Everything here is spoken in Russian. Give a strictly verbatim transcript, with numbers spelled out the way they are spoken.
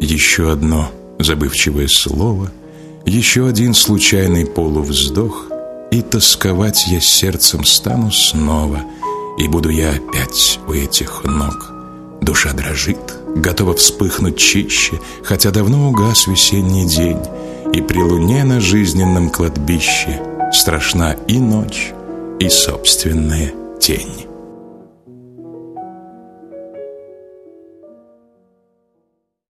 Еще одно забывчивое слово, еще один случайный полувздох, и тосковать я сердцем стану снова, и буду я опять у этих ног. Душа дрожит, готова вспыхнуть чище, хотя давно угас весенний день, и при луне на жизненном кладбище страшна и ночь, и собственная тень.